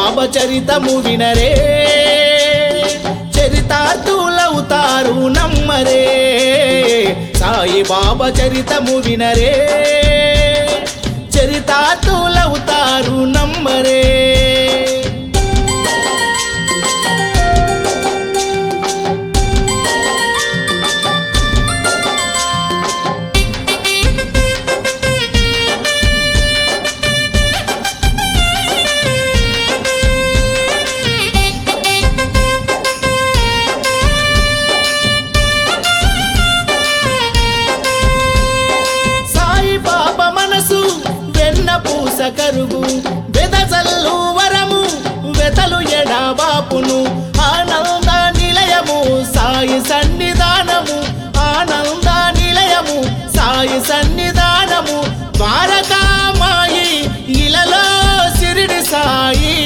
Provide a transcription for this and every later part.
బాబా చరితము వినరే చరితార్థులవుతారు నమ్మరే సాయి బాబా చరితము వినరే చరితార్థులవుతారు నమ్మరే పూస కరుగు వెదజల్లు వరము వెతలు ఎడబాపును ఆనంద నిలయము సాయి సన్నిధానము ఆనంద నిలయము సాయి సన్నిధానము ద్వారకామాయి ఇలలో సిరిడి సాయి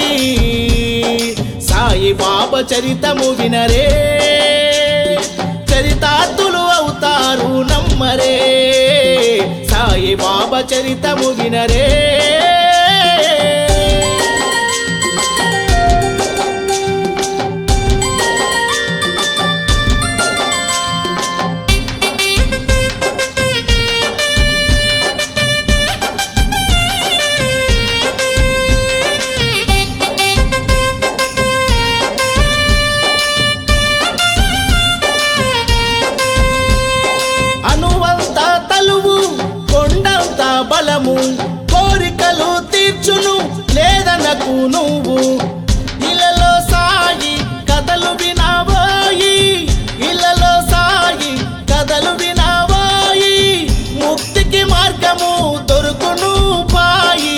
సాయి బాబా చరితము వినరే చరితార్థులు అవుతారు నమ్మరే సాయి బాబా చరితము వినరే అనువంత తలువు కొండంత బలము కోరికలు తీర్చును లేదనకు నువ్వు ఇలలో సాయి కథలు వినబోయి ఇలలో సాయి కథలు వినబోయి ముక్తికి మార్గము దొరుకును పాయి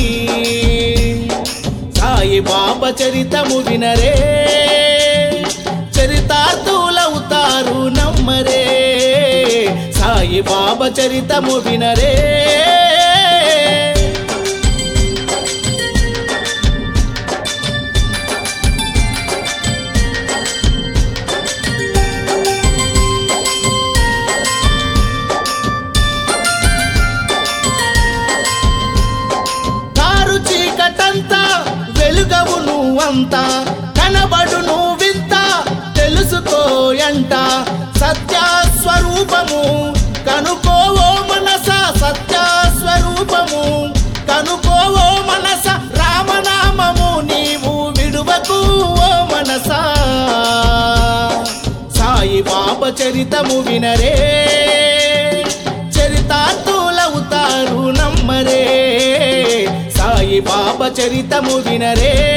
సాయి బాబా చరితము వినరే చరితార్థులవుతారు నమ్మరే సాయి బాబా చరితము వినరే కారు చీకటంతా వెలుగవు నువ్వంతా కనబడును వింత తెలుసుకోయంట సత్యస్వరూపము కనుకోవో మనస సత్యస్వరూపము కనుకోవో మనస రామనామము నీవు విడువకు ఓ మనస సాయి బాబా చరితము వినరే చరితార్థులవుతారు నమ్మరే సాయి బాబా చరితము వినరే